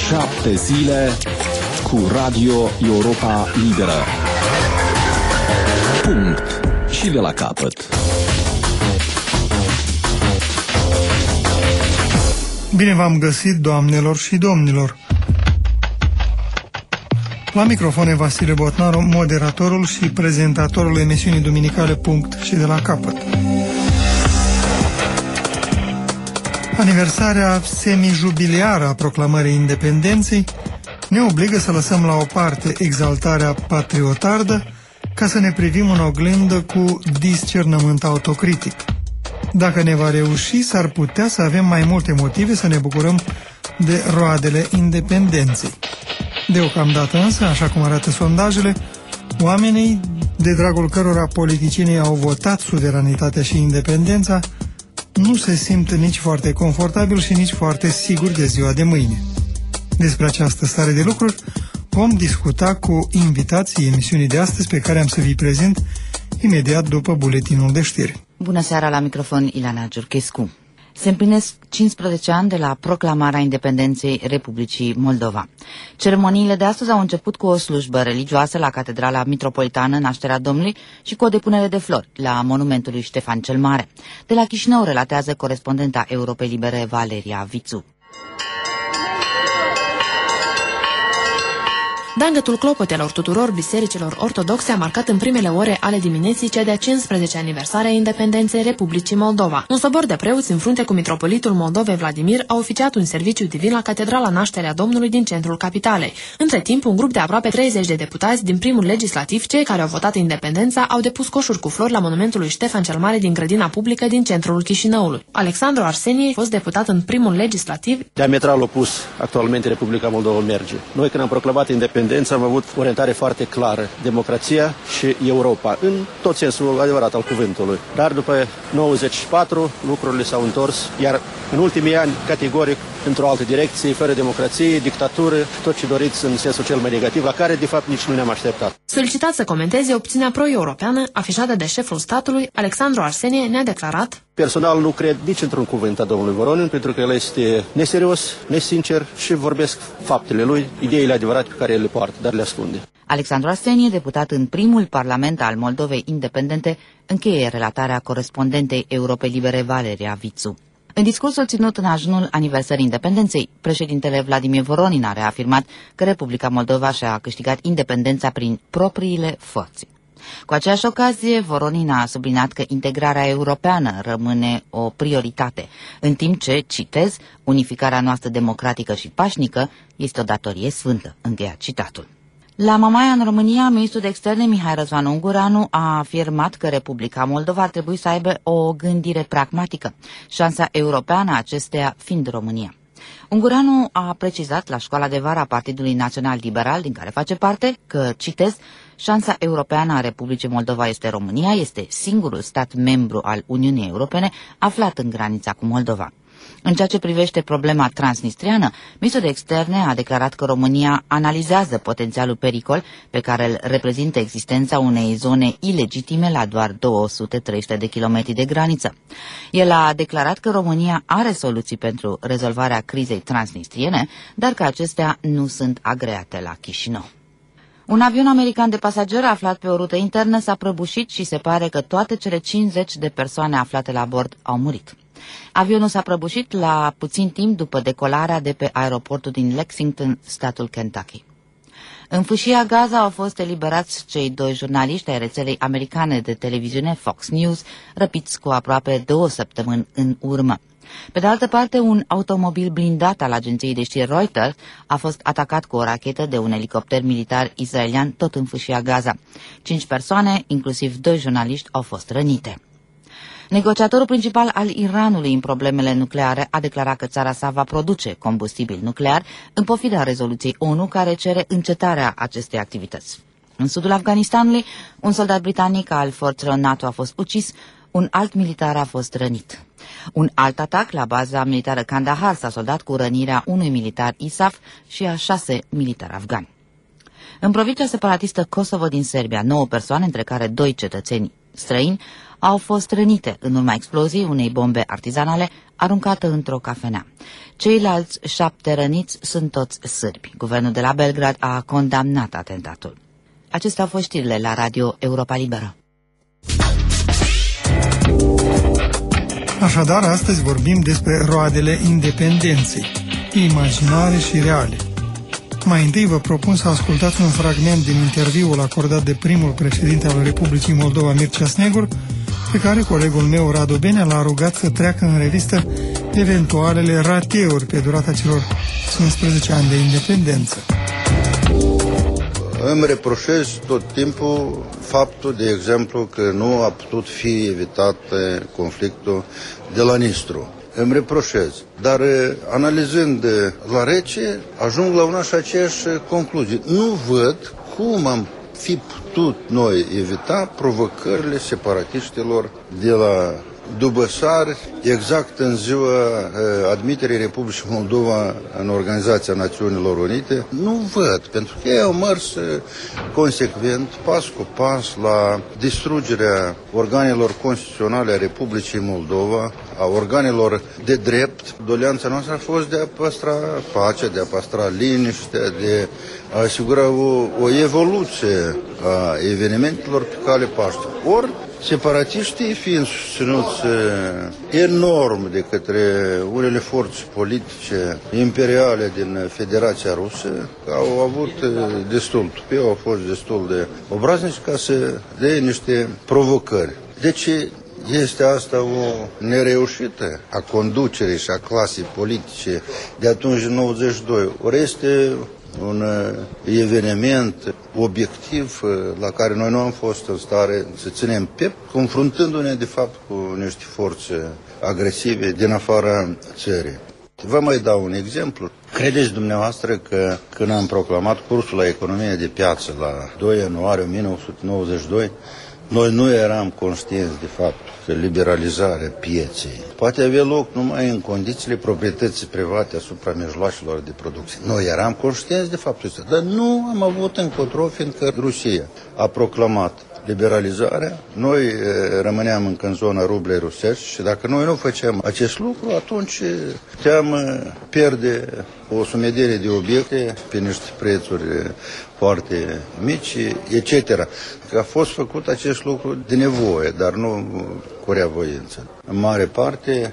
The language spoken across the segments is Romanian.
7 zile cu Radio Europa Liberă. Punct. Și de la capăt. Bine v-am găsit, doamnelor și domnilor. La microfon e Vasile Botnaru, moderatorul și prezentatorul emisiunii duminicale Punct și de la capăt. Aniversarea semijubiliară a proclamării independenței ne obligă să lăsăm la o parte exaltarea patriotardă ca să ne privim în oglindă cu discernământ autocritic. Dacă ne va reuși, s-ar putea să avem mai multe motive să ne bucurăm de roadele independenței. Deocamdată însă, așa cum arată sondajele, oamenii, de dragul cărora politicienii au votat suveranitatea și independența, nu se simt nici foarte confortabil și nici foarte sigur de ziua de mâine. Despre această stare de lucruri vom discuta cu invitații emisiunii de astăzi, pe care am să vi prezint imediat după buletinul de știri. Bună seara, la microfon Ilana Giurchescu. Se împlinesc 15 ani de la proclamarea independenței Republicii Moldova. Ceremoniile de astăzi au început cu o slujbă religioasă la Catedrala Mitropolitană Nașterea Domnului și cu o depunere de flori la monumentul lui Ștefan cel Mare. De la Chișinău relatează corespondenta Europei Libere Valeria Vițu. Dangătul clopotelor tuturor bisericilor ortodoxe a marcat în primele ore ale dimineții cea de-a 15 aniversare a independenței Republicii Moldova. Un sobor de preoți în frunte cu mitropolitul Moldovei Vladimir a oficiat un serviciu divin la Catedrala Nașterea Domnului din centrul capitalei. Între timp, un grup de aproape 30 de deputați din primul legislativ, cei care au votat independența, au depus coșuri cu flori la monumentul lui Ștefan cel Mare din grădina publică din centrul Chișinăului. Alexandru Arsenie, fost deputat în primul legislativ, diametral opus actualmente Republica Moldova merge. Noi, când am proclamat independența, am avut o orientare foarte clară, democrația și Europa, în tot sensul adevărat al cuvântului. Dar după 94 lucrurile s-au întors, iar în ultimii ani, categoric, într-o altă direcție, fără democrație, dictatură, tot ce doriți în sensul cel mai negativ, la care de fapt nici nu ne-am așteptat. Solicitat să comenteze opțiunea pro-europeană afișată de șeful statului, Alexandru Arsenie ne-a declarat: personal nu cred nici într-un cuvânt a domnului Voronin, pentru că el este neserios, nesincer și vorbesc faptele lui, ideile adevărate pe care el le poartă, dar le ascunde. Alexandru Arsenie, deputat în primul parlament al Moldovei Independente, încheie relatarea corespondentei Europei Libere Valeria Vițu. În discursul ținut în ajunul aniversării independenței, președintele Vladimir Voronin a reafirmat că Republica Moldova și-a câștigat independența prin propriile forțe. Cu aceeași ocazie, Voronin a subliniat că integrarea europeană rămâne o prioritate, în timp ce, citez, unificarea noastră democratică și pașnică este o datorie sfântă, încheia citatul. La Mamaia, în România, ministrul de externe Mihai Răzvan Ungureanu a afirmat că Republica Moldova ar trebui să aibă o gândire pragmatică, șansa europeană a acesteia fiind România. Ungureanu a precizat la școala de vară a Partidului Național Liberal, din care face parte, că, citez, șansa europeană a Republicii Moldova este România, este singurul stat membru al Uniunii Europene aflat în granița cu Moldova. În ceea ce privește problema transnistriană, ministrul de externe a declarat că România analizează potențialul pericol pe care îl reprezintă existența unei zone ilegitime la doar 200-300 de kilometri de graniță. El a declarat că România are soluții pentru rezolvarea crizei transnistriene, dar că acestea nu sunt agreate la Chișinău. Un avion american de pasageri aflat pe o rută internă s-a prăbușit și se pare că toate cele 50 de persoane aflate la bord au murit. Avionul s-a prăbușit la puțin timp după decolarea de pe aeroportul din Lexington, statul Kentucky. În fâșia Gaza au fost eliberați cei 2 jurnaliști ai rețelei americane de televiziune Fox News, răpiți cu aproape 2 săptămâni în urmă. Pe de altă parte, un automobil blindat al agenției de știri Reuters a fost atacat cu o rachetă de un elicopter militar israelian tot în fâșia Gaza. 5 persoane, inclusiv 2 jurnaliști, au fost rănite. Negociatorul principal al Iranului în problemele nucleare a declarat că țara sa va produce combustibil nuclear în pofida rezoluției ONU care cere încetarea acestei activități. În sudul Afganistanului, un soldat britanic al forțelor NATO a fost ucis, un alt militar a fost rănit. Un alt atac la baza militară Kandahar s-a soldat cu rănirea unui militar ISAF și a 6 militari afgani. În provincia separatistă Kosovo din Serbia, 9 persoane, între care 2 cetățeni străini, au fost rănite în urma exploziei unei bombe artizanale aruncată într-o cafenea. Ceilalți 7 răniți sunt toți sârbi. Guvernul de la Belgrad a condamnat atentatul. Acestea au fost știrile la Radio Europa Liberă. Așadar, astăzi vorbim despre roadele independenței, imaginare și reale. Mai întâi vă propun să ascultați un fragment din interviul acordat de primul președinte al Republicii Moldova, Mircea Snegur, pe care colegul meu, Radu Benea, l-a rugat să treacă în revistă eventualele rateuri pe durata celor 15 ani de independență. Îmi reproșez tot timpul faptul, de exemplu, că nu a putut fi evitat conflictul de la Nistru. Îmi reproșez, dar analizând la rece, ajung la una și aceeași concluzie. Nu văd cum am fi putut noi evita provocările separatiștilor de la Dubăsari, exact în ziua admiterii Republicii Moldova în Organizația Națiunilor Unite. Nu văd, pentru că ei au mers consecvent, pas cu pas, la distrugerea organelor constituționale a Republicii Moldova, a organelor de drept. Doleanța noastră a fost de a păstra pacea, de a păstra liniștea, de a asigura o evoluție a evenimentelor pe cale paștă. Ori separatiștii, fiind susținuți enorm de către unele forțe politice imperiale din Federația Rusă, au avut destul, tupeu, au fost destul de obraznici ca să dea niște provocări. Deci este asta o nereușită a conducerii și a clasei politice de atunci, în 92. Ori este un eveniment obiectiv la care noi nu am fost în stare să ținem piept, confruntându-ne de fapt cu niște forțe agresive din afara țării. Vă mai dau un exemplu. Credeți dumneavoastră că când am proclamat cursul la economie de piață la 2 ianuarie 1992, noi nu eram conștienți de fapt că liberalizarea pieței poate avea loc numai în condițiile proprietății private asupra mijloacelor de producție. Noi eram conștienți de faptul ăsta, dar nu am avut încotro, fiindcă Rusia a proclamat liberalizarea, noi rămâneam încă în zona rublei rusești și dacă noi nu făceam acest lucru, atunci puteam pierde o sumedenie de obiecte pe niște prețuri foarte mici, etc. A fost făcut acest lucru de nevoie, dar nu cu reavoință. În mare parte,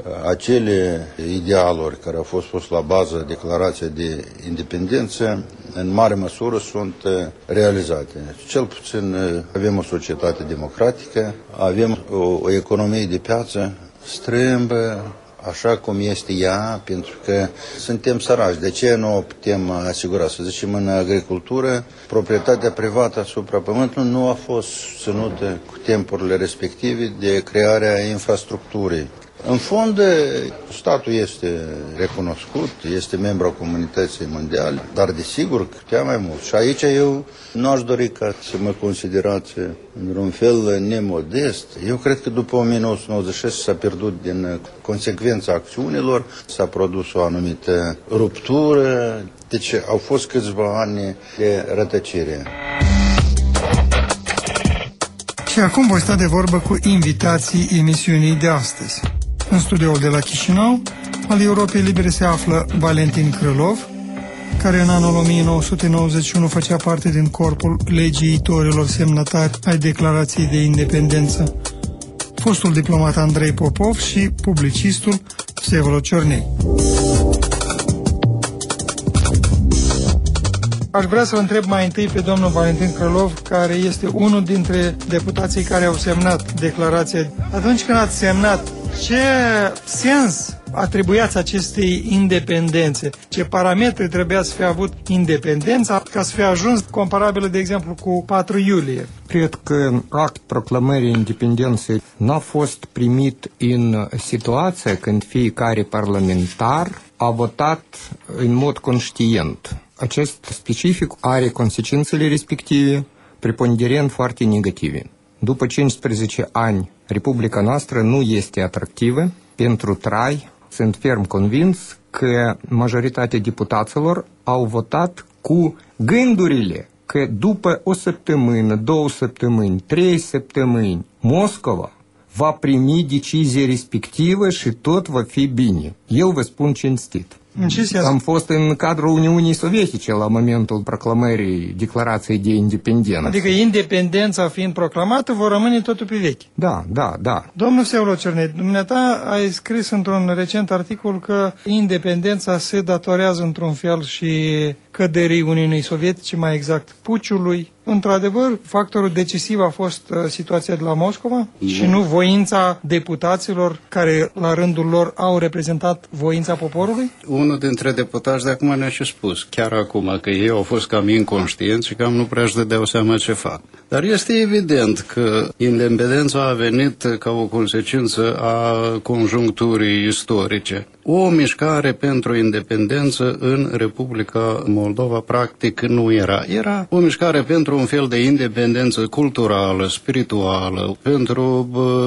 acele idealuri care au fost pus la bază declarația de independență, în mare măsură sunt realizate. Cel puțin avem o societate democratică, avem o economie de piață strâmbă, așa cum este ea, pentru că suntem săraci. De ce nu o putem asigura? Să zicem, în agricultură, proprietatea privată asupra pământului nu a fost susținută cu timpurile respective de crearea infrastructurii. În fond, statul este recunoscut, este membru al comunității mondiale, dar desigur putea mai mult. Și aici eu nu aș dori ca să mă considerați într-un fel nemodest. Eu cred că după 1996 s-a pierdut din consecvența acțiunilor, s-a produs o anumită ruptură, deci au fost câțiva ani de rătăcire. Și acum voi sta de vorbă cu invitații emisiunii de astăzi. În studioul de la Chișinău, al Europei Libere, se află Valentin Krylov, care în anul 1991 făcea parte din corpul legiuitorilor semnatari ai Declarației de Independență, fostul diplomat Andrei Popov și publicistul Vsevolod Ciornei. Aș vrea să-l întreb mai întâi pe domnul Valentin Krylov, care este unul dintre deputații care au semnat declarația. Atunci când ați semnat, ce sens atribuiați acestei independențe? Ce parametri trebuia să fie avut independența ca să fie ajuns comparabilă, de exemplu, cu 4 iulie? Cred că act proclamării independenței n-a fost primit în situația când fiecare parlamentar a votat în mod conștient. Acest specific are consecințele respective preponderent foarte negative. După 15 ani, Republica noastră nu este atractivă pentru trai. Sunt ferm convins că majoritatea deputaților au votat cu gândurile că după o săptămână, 2 săptămâni, 3 săptămâni, Moscova va primi decizia respectivă și tot va fi bine. Eu vă spun cinstit. Am fost în cadrul Uniunii Sovietice la momentul proclamării declarației de independență. Adică independența fiind proclamată, vor rămâne totul pe vechi. Da. Domnul Vsevolod Cernei, dumneata ai scris într-un recent articol că independența se datorează într-un fel și căderii Uniunii Sovietice, mai exact puciului. Într-adevăr, factorul decisiv a fost situația de la Moscova și nu voința deputaților care la rândul lor au reprezentat voința poporului? Unul dintre deputați de acum ne-a și spus, chiar acum, că ei au fost cam inconștienți și cam nu prea își dădeau seama ce fac. Dar este evident că independența a venit ca o consecință a conjuncturii istorice. O mișcare pentru independență în Republica Moldova practic nu era. Era o mișcare pentru un fel de independență culturală, spirituală, pentru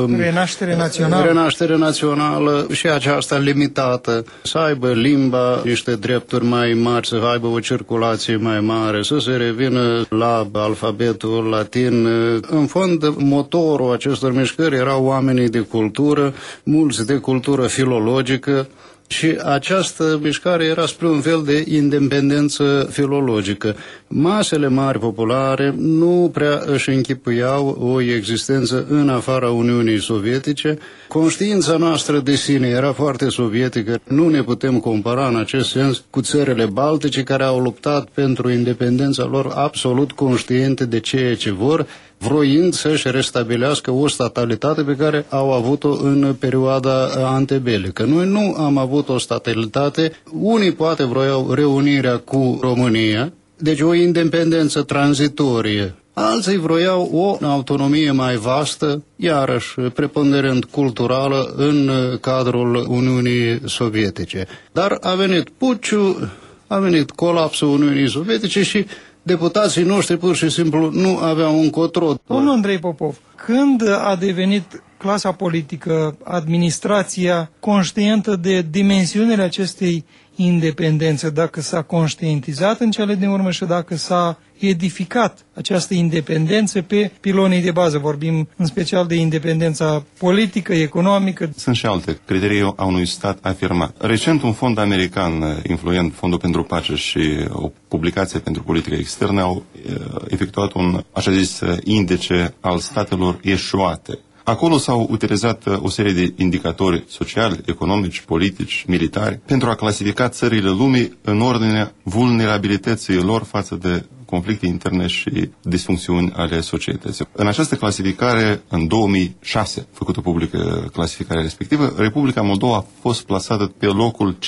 renaștere națională și aceasta limitată, să aibă limba niște drepturi mai mari, să aibă o circulație mai mare, să se revină la alfabetul latin. În fond, motorul acestor mișcări erau oamenii de cultură, mulți de cultură filologică, și această mișcare era spre un fel de independență filologică. Masele mari populare nu prea își închipuiau o existență în afara Uniunii Sovietice. Conștiința noastră de sine era foarte sovietică. Nu ne putem compara în acest sens cu țările baltice care au luptat pentru independența lor absolut conștiente de ceea ce vor, vroind să-și restabilească o statalitate pe care au avut-o în perioada antebelică. Noi nu am avut o statalitate, unii poate vroiau reunirea cu România, deci o independență tranzitorie. Alții vroiau o autonomie mai vastă, iarăși preponderent culturală, în cadrul Uniunii Sovietice. Dar a venit puciul, a venit colapsul Uniunii Sovietice și deputații noștri pur și simplu nu aveau încotro. Domnul Andrei Popov, când a devenit clasa politică, administrația conștientă de dimensiunile acestei independențe, dacă s-a conștientizat în cele din urmă și dacă s-a edificat această independență pe pilonii de bază? Vorbim în special de independența politică, economică. Sunt și alte criterii a unui stat afirmat. Recent un fond american influent, Fondul pentru Pace și o publicație pentru politică externă au efectuat un, așa zis, indice al statelor eșuate. Acolo s-au utilizat o serie de indicatori sociali, economici, politici, militari, pentru a clasifica țările lumii în ordinea vulnerabilității lor față de conflicte interne și disfuncțiuni ale societății. În această clasificare, în 2006, făcută publică clasificarea respectivă, Republica Moldova a fost plasată pe locul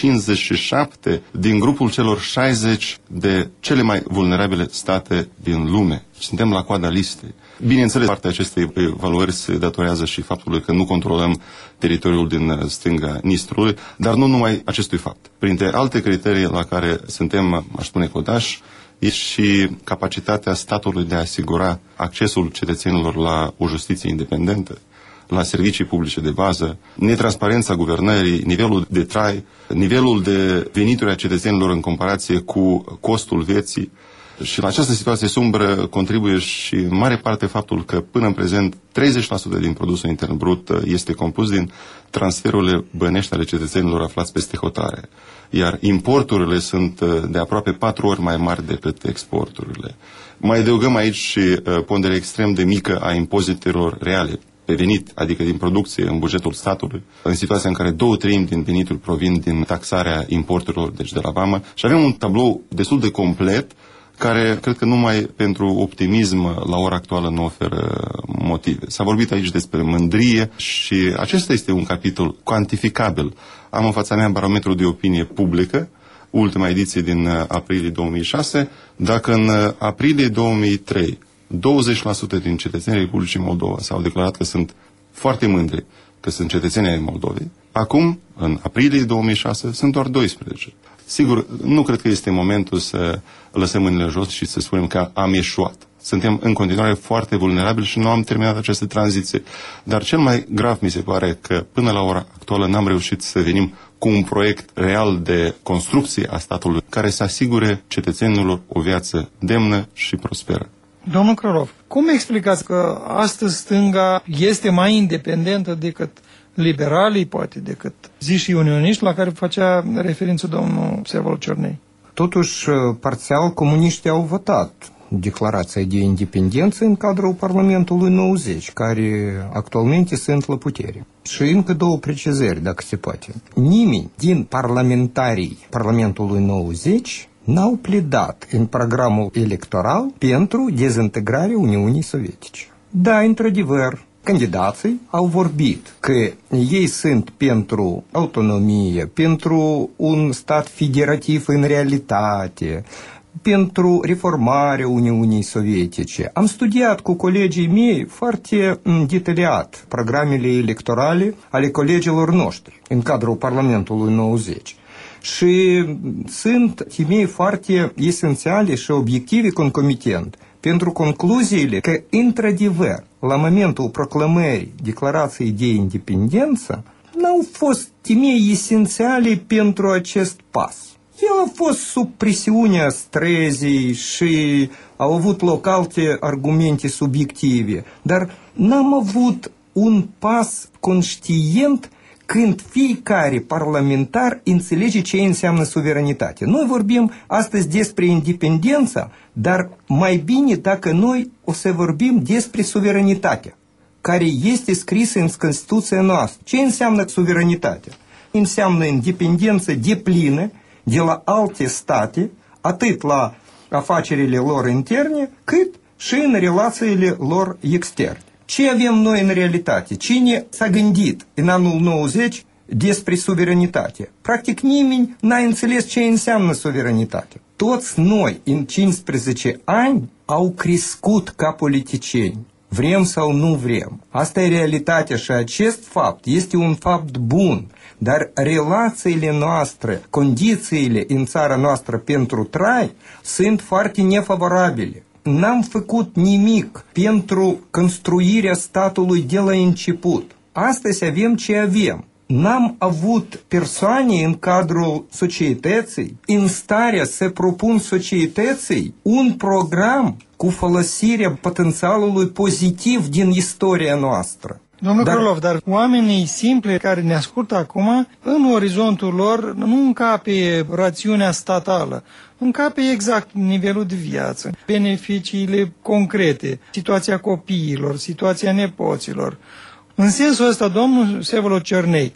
57 din grupul celor 60 de cele mai vulnerabile state din lume. Suntem la coada listei. Bineînțeles, partea acestei evaluări se datorează și faptului că nu controlăm teritoriul din stânga Nistrului, dar nu numai acestui fapt. Printre alte criterii la care suntem, aș spune, codași, e și capacitatea statului de a asigura accesul cetățenilor la o justiție independentă, la servicii publice de bază, netransparența guvernării, nivelul de trai, nivelul de venituri a cetățenilor în comparație cu costul vieții. Și la această situație sumbră contribuie și în mare parte faptul că până în prezent 30% din produsul intern brut este compus din transferurile bănești ale cetățenilor aflați peste hotare. Iar importurile sunt de aproape 4 ori mai mari decât exporturile. Mai adăugăm aici și ponderea extrem de mică a impozitelor reale pe venit, adică din producție în bugetul statului, în situația în care 2/3 din venituri provin din taxarea importurilor, deci de la vamă, și avem un tablou destul de complet care cred că numai pentru optimism la ora actuală nu oferă motive. S-a vorbit aici despre mândrie și acesta este un capitol cuantificabil. Am în fața mea barometrul de opinie publică, ultima ediție din aprilie 2006, dacă în aprilie 2003 20% din cetățenii Republicii Moldova s-au declarat că sunt foarte mândri că sunt cetățenii ai Moldovei, acum, în aprilie 2006, sunt doar 12%. Sigur, nu cred că este momentul să lăsăm mâinile jos și să spunem că am eșuat. Suntem în continuare foarte vulnerabili și nu am terminat această tranziție. Dar cel mai grav mi se pare că până la ora actuală n-am reușit să venim cu un proiect real de construcție a statului care să asigure cetățenilor o viață demnă și prosperă. Domnul Krylov, cum explicați că astăzi stânga este mai independentă decât liberalii, poate decât ziși unioniști, la care facea referință domnul Vsevolod Cernei? Totuși, parțial, comuniștii au votat declarația de independență în cadrul Parlamentului 90, care actualmente sunt la putere. Și încă două precizări, dacă se poate. Nimeni din parlamentarii Parlamentului 90 n-au pledat în programul electoral pentru dezintegrarea Uniunii Sovietice. Da, într-adevăr, candidații au vorbit că ei sunt pentru autonomie, pentru un stat federativ în realitate, pentru reformarea Uniunii Sovietice. Am studiat cu colegii mei foarte detaliat programele electorale ale colegilor noștri în cadrul Parlamentului 90. Și sunt temei foarte esențiale și obiective concomitent pentru concluziile că, într-adevăr, la momentul proclamării declarației de independență, n-au fost temei esențiale pentru acest pas. El a fost sub presiunea străzii și au avut loc alte argumente subiective, dar n-am avut un pas conștient când fiecare parlamentar înțelege ce înseamnă suveranitate. Noi vorbim astăzi despre independență, dar mai bine dacă noi o să vorbim despre suveranitate, care este scrisă în Constituția noastră. Ce înseamnă suveranitate? Înseamnă independență deplină de la alte state, atât la afacerile lor interne, cât și în relațiile lor externe. Ce avem noi în realitate? Cine s-a gândit în anul 90 despre suveranitate? Practic nimeni n-a înțeles ce înseamnă suveranitate. Toți noi în 15 ani au crescut ca politicieni. Vrem sau nu vrem. Asta e realitatea și acest fapt este un fapt bun. Dar relațiile noastre, condițiile în țara noastră pentru trai sunt foarte nefavorabile. N-am făcut nimic pentru construirea statului de la început. Astăzi avem ce avem. N-am avut persoane în cadrul societății în stare să propun societății un program cu folosirea potențialului pozitiv din istoria noastră. Domnul Krylov, dar oamenii simpli care ne ascultă acum, în orizontul lor nu încape rațiunea statală, încape exact nivelul de viață, beneficiile concrete, situația copiilor, situația nepoților. În sensul ăsta, domnul Vsevolod Cernei,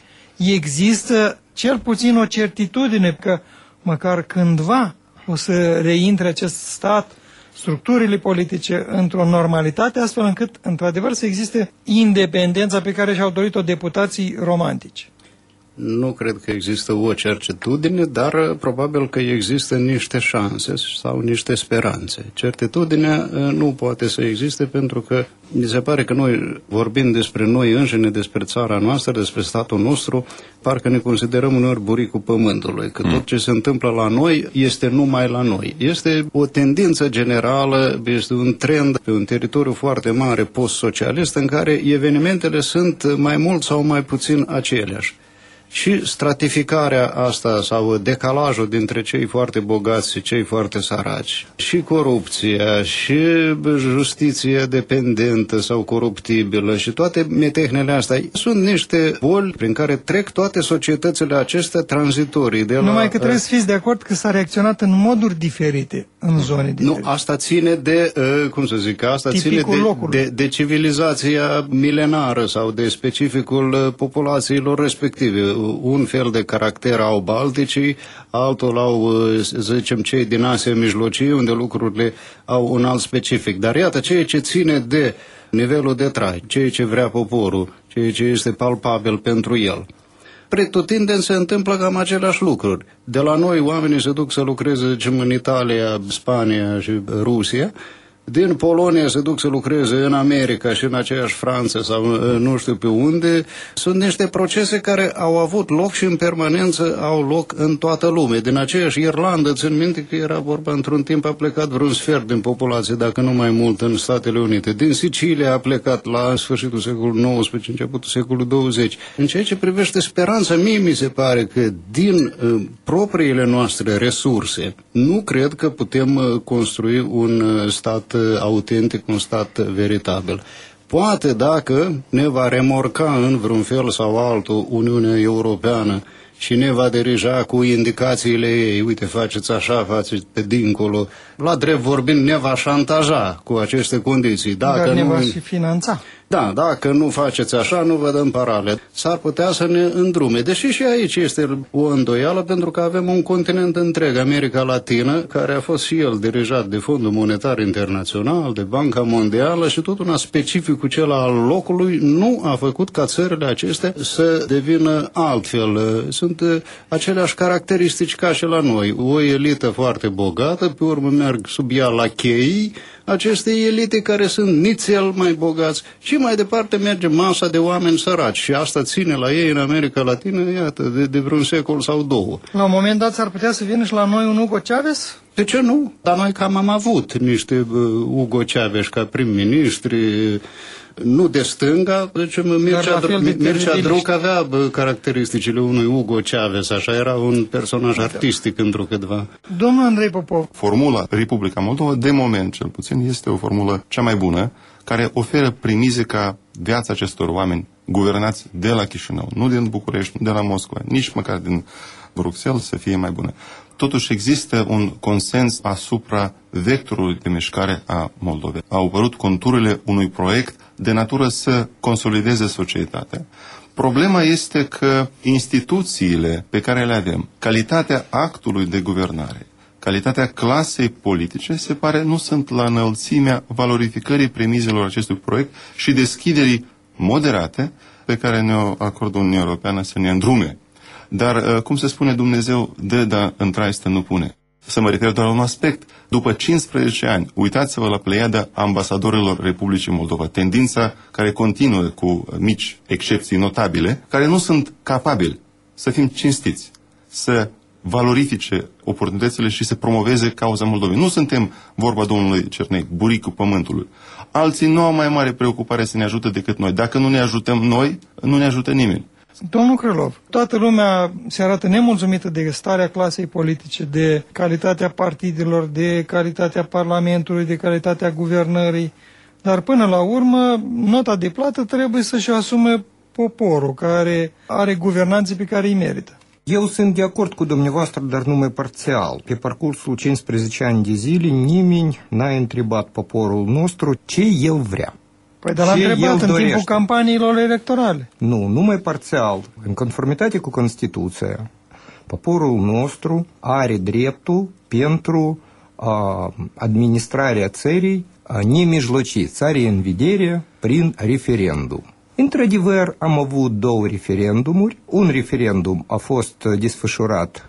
există cel puțin o certitudine că măcar cândva o să reintre acest stat, structurile politice într-o normalitate, astfel încât, într-adevăr, să existe independența pe care și-au dorit-o deputații romantici. Nu cred că există o certitudine, dar probabil că există niște șanse sau niște speranțe. Certitudinea nu poate să existe pentru că mi se pare că noi, vorbind despre noi înșine, despre țara noastră, despre statul nostru, parcă ne considerăm uneori buricul pământului, că tot ce se întâmplă la noi este numai la noi. Este o tendință generală, este un trend pe un teritoriu foarte mare post-socialist în care evenimentele sunt mai mult sau mai puțin aceleași. Și stratificarea asta sau decalajul dintre cei foarte bogați și cei foarte săraci, și corupția, și justiția dependentă sau coruptibilă și toate metehnele astea sunt niște boli prin care trec toate societățile acestea tranzitorii. Numai că trebuie să fiți de acord că s-a reacționat în moduri diferite în zone diferite. Nu, asta ține de, asta ține de civilizația milenară sau de specificul populațiilor respective. Un fel de caracter au balticii, altul au, să zicem, cei din Asia Mijlocie, unde lucrurile au un alt specific. Dar iată, ceea ce ține de nivelul de trai, ceea ce vrea poporul, ceea ce este palpabil pentru el. Pretutindeni se întâmplă cam aceleași lucruri. De la noi oamenii se duc să lucreze, zicem, în Italia, Spania și Rusia, din Polonia se duc să lucreze în America și în aceeași Franță sau nu știu pe unde. Sunt niște procese care au avut loc și în permanență au loc în toată lumea. Din aceeași Irlanda, țin minte că era vorba, într-un timp a plecat vreun sfert din populație, dacă nu mai mult, în Statele Unite. Din Sicilia a plecat la sfârșitul secolului XIX, începutul secolului XX. În ceea ce privește speranța, mie mi se pare că din propriile noastre resurse nu cred că putem construi un stat stat autentic, un stat veritabil. Poate dacă ne va remorca în vreun fel sau altul Uniunea Europeană și ne va dirija cu indicațiile ei, uite, faceți așa, faceți pe dincolo, la drept vorbind, ne va șantaja cu aceste condiții. Dar ne va și finanța. Da, dacă nu faceți așa, nu vă dăm parale. S-ar putea să ne îndrume. Deși și aici este o îndoială, pentru că avem un continent întreg, America Latină, care a fost și el dirijat de Fondul Monetar Internațional, de Banca Mondială și tot una specific cu cel al locului, nu a făcut ca țările acestea să devină altfel. Sunt aceleași caracteristici ca și la noi. O elită foarte bogată, pe urmă merg sub ea la chei, aceste elite care sunt nițel mai bogați și mai departe merge masa de oameni săraci și asta ține la ei în America Latină, iată, de vreun secol sau două. La un moment dat s-ar putea să vină și la noi un Hugo Chavez? De ce nu? Dar noi cam am avut niște Hugo Chavez ca prim-ministri, nu de stânga, deci Mircea Druc avea caracteristicile unui Hugo Chavez, așa era un personaj artistic întrucâtva. Domnul Andrei Popov. Formula Republica Moldova, de moment cel puțin, este o formulă cea mai bună, care oferă primize ca viața acestor oameni guvernați de la Chișinău, nu din București, nu de la Moscova, nici măcar din Bruxelles, să fie mai bună. Totuși există un consens asupra vectorului de mișcare a Moldovei. Au apărut conturile unui proiect de natură să consolideze societatea. Problema este că instituțiile pe care le avem, calitatea actului de guvernare, calitatea clasei politice, se pare nu sunt la înălțimea valorificării premizelor acestui proiect și deschiderii moderate pe care ne-o acordă Uniunea Europeană să ne îndrume. Dar, cum se spune, Dumnezeu dă, dar în traistă nu pune. Să mă refer doar la un aspect. După 15 ani, uitați-vă la pleiada ambasadorilor Republicii Moldova, tendința care continuă cu mici excepții notabile, care nu sunt capabili, să fim cinstiți, să valorifice oportunitățile și să promoveze cauza Moldovei. Nu suntem, vorba domnului Cernei, buricul pământului. Alții nu au mai mare preocupare să ne ajute decât noi. Dacă nu ne ajutăm noi, nu ne ajută nimeni. Domnul Krylov, toată lumea se arată nemulțumită de starea clasei politice, de calitatea partidelor, de calitatea Parlamentului, de calitatea guvernării, dar până la urmă, nota de plată trebuie să-și asume poporul, care are guvernanții pe care îi merită. Eu sunt de acord cu dumneavoastră, dar numai parțial. Pe parcursul 15 ani de zile, nimeni n-a întrebat poporul nostru ce el vrea. Păi de l-a întrebat în timpul campaniilor electorale. Nu, numai parțial. În conformitate cu Constituția, poporul nostru are dreptul pentru administrarea țării nemijlocit, țării în vedere prin referendum. Într-adevăr, am avut două referendumuri. Un referendum a fost desfășurat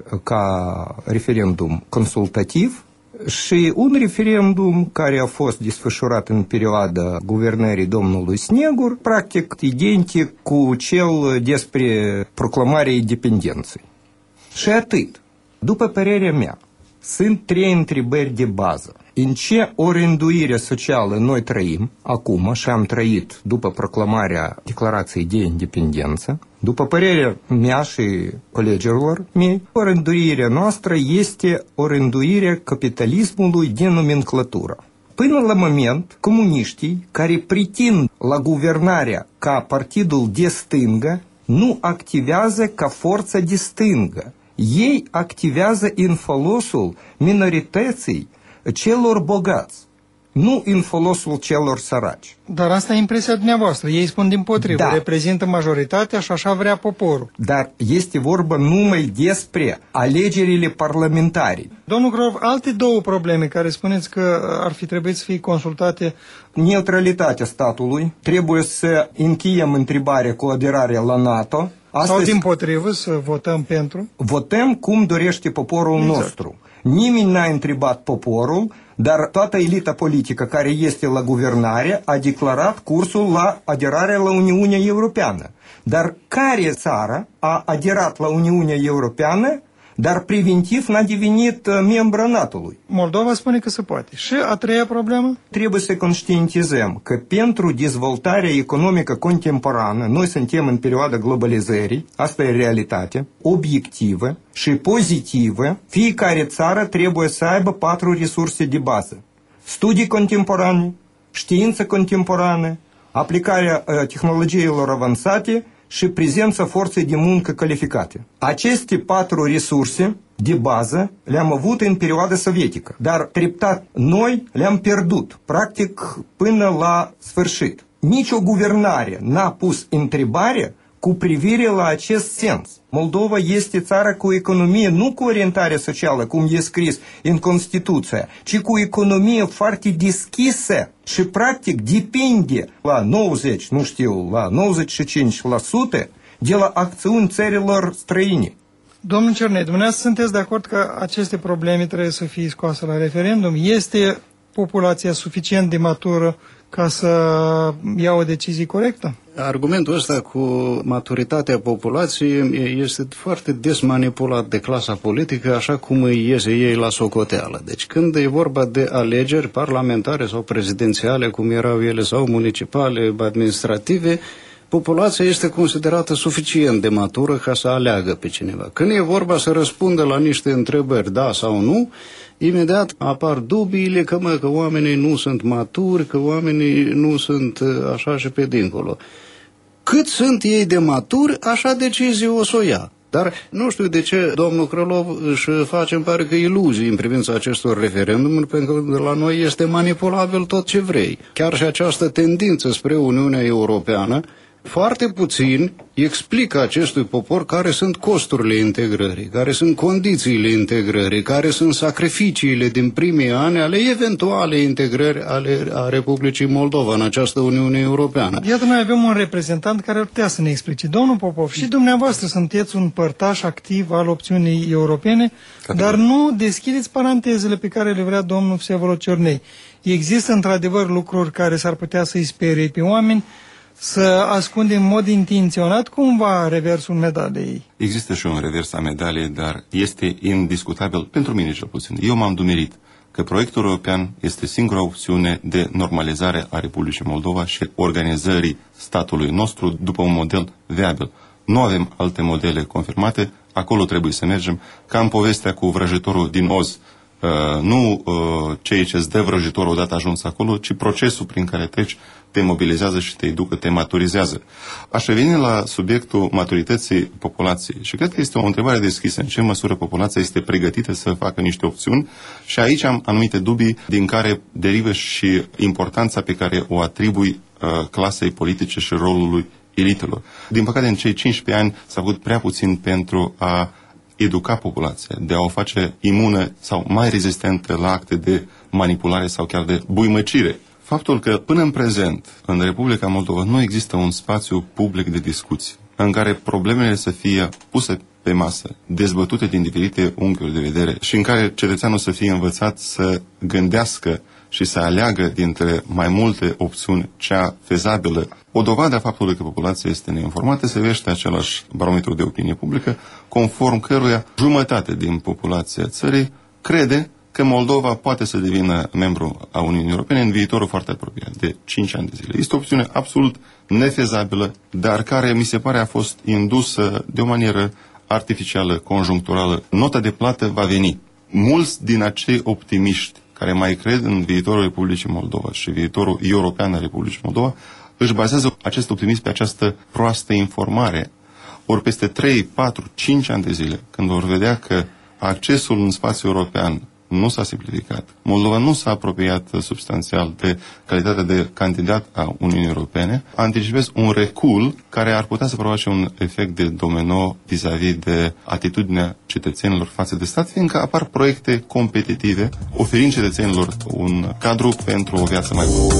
ca referendum consultativ și un referendum care a fost desfășurat în perioada guvernării domnului Snegur, practic identic cu cel despre proclamarea independenței. Și atât. După părerea mea, sunt trei întrebări de bază. În ce orânduire socială noi trăim acum și am trăit după proclamarea declarației de independență? După părerea mea și colegilor mei, orânduirea noastră este orânduirea capitalismului de nomenclatură. Până la moment, comuniștii care pretind la guvernarea ca partidul de stângă nu activează ca forță de stângă. Ei activează în folosul minorității celor bogați, nu în folosul celor săraci. Dar asta e impresia dumneavoastră. Ei spun dimpotrivă, da. Reprezintă majoritatea și așa vrea poporul. Dar este vorba numai despre alegerile parlamentare. Domnul Krylov, alte două probleme care spuneți că ar fi trebuit să fie consultate. Neutralitatea statului. Trebuie să încheiem întrebarea cu aderarea la NATO. Sau dimpotrivă să votăm pentru? Votăm cum dorește poporul nostru. Nimeni n-a întrebat poporul, dar toată elita politică care este la guvernare a declarat cursul la aderarea la Uniunea Europeană. Dar care țară a aderat la Uniunea Europeană, dar preventiv n-a devenit membru NATO-ului? Moldova spune că se poate. Și a treia problemă? Trebuie să conștientizăm că pentru dezvoltarea economică contemporană, noi suntem în perioada globalizării, asta e realitate, obiectivă și pozitivă, fiecare țară trebuie să aibă 4 resurse de bază. studii contemporane, știință contemporană, aplicarea tehnologiilor avansate și prezența forței de muncă calificate. Aceste 4 resurse de bază le-am avut în perioada sovietică, dar treptat noi le-am pierdut, practic până la sfârșit. Nici o guvernare n-a pus întrebare cu privire la acest sens. Moldova este țara cu economie, nu cu orientare socială, cum e scris în Constituție, ci cu economie foarte deschisă și practic depinde la 90, nu știu, la 95% de la acțiuni țărilor străine. Domnul Cernei, dumneavoastră sunteți de acord că aceste probleme trebuie să fie scoase la referendum? Este populația suficient de matură ca să ia o decizie corectă? Argumentul ăsta cu maturitatea populației este foarte des manipulat de clasa politică, așa cum îi iese ei la socoteală. Deci când e vorba de alegeri parlamentare sau prezidențiale, cum erau ele, sau municipale, administrative, populația este considerată suficient de matură ca să aleagă pe cineva. Când e vorba să răspundă la niște întrebări, da sau nu, imediat apar dubiile că oamenii nu sunt maturi, că oamenii nu sunt așa și pe dincolo. Cât sunt ei de maturi, așa decizie o să o ia. Dar nu știu de ce domnul Krylov își face, îmi pare că, iluzii în privința acestor referendumuri, pentru că la noi este manipulabil tot ce vrei. Chiar și această tendință spre Uniunea Europeană, foarte puțin explică acestui popor care sunt costurile integrării, care sunt condițiile integrării, care sunt sacrificiile din primii ani ale eventuale integrări a Republicii Moldova în această Uniune Europeană. Iată, noi avem un reprezentant care ar putea să ne explice. Domnul Popov, și dumneavoastră sunteți un părtaș activ al opțiunii europene, dar nu deschideți parantezele pe care le vrea domnul Vsevolod Cernei. Există într-adevăr lucruri care s-ar putea să-i sperie pe oameni, să ascunde în mod intenționat cumva reversul medaliei. Există și un revers a medaliei, dar este indiscutabil, pentru mine cel puțin. Eu m-am dumerit că proiectul european este singura opțiune de normalizare a Republicii Moldova și organizării statului nostru după un model viabil. Nu avem alte modele confirmate, acolo trebuie să mergem, ca în povestea cu vrăjitorul din Oz. Nu cei ce îți dă vrăjitorul odată ajuns acolo, ci procesul prin care treci te mobilizează și te educă, te maturizează. Aș reveni la subiectul maturității populației și cred că este o întrebare deschisă. În ce măsură populația este pregătită să facă niște opțiuni? Și aici am anumite dubii din care derivă și importanța pe care o atribui clasei politice și rolului elitelor. Din păcate, în cei 15 ani s-a făcut prea puțin pentru a educa populația, de a o face imună sau mai rezistentă la acte de manipulare sau chiar de buimăcire. Faptul că până în prezent, în Republica Moldova, nu există un spațiu public de discuție în care problemele să fie puse pe masă, dezbătute din diferite unghiuri de vedere și în care cetățeanul să fie învățat să gândească și să aleagă dintre mai multe opțiuni cea fezabilă. O dovadă a faptului că populația este neinformată se vește același barometru de opinie publică, conform căruia jumătate din populația țării crede că Moldova poate să devină membru a Uniunii Europene în viitorul foarte apropiat, de 5 ani de zile. Este o opțiune absolut nefezabilă, dar care mi se pare a fost indusă de o manieră artificială, conjuncturală. Nota de plată va veni. Mulți din acei optimiști care mai cred în viitorul Republicii Moldova și viitorul european al Republicii Moldova își bazează acest optimism pe această proastă informare. Ori peste 3, 4, 5 ani de zile, când vor vedea că accesul în spațiul european nu s-a simplificat, Moldova nu s-a apropiat substanțial de calitatea de candidat a Uniunii Europene, anticipez un recul care ar putea să provoace un efect de domino vis-a-vis de atitudinea cetățenilor față de stat, fiindcă apar proiecte competitive, oferind cetățenilor un cadru pentru o viață mai bună.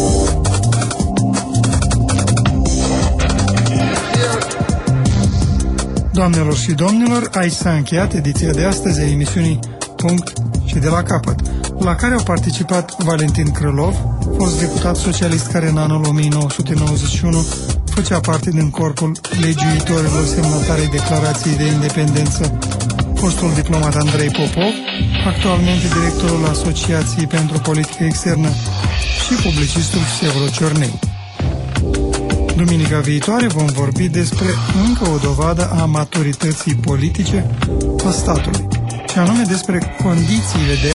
Doamnelor și domnilor, aici s-a încheiat ediția de astăzi a emisiunii Punct și de la capăt, la care au participat Valentin Krylov, fost deputat socialist care în anul 1991 făcea parte din corpul legiuitorilor semnatarei Declarației de Independență, fostul diplomat Andrei Popov, actualmente directorul Asociației pentru Politică Externă, și publicistul Vsevolod Cernei. Duminica viitoare vom vorbi despre încă o dovadă a maturității politice a statului, și anume despre condițiile de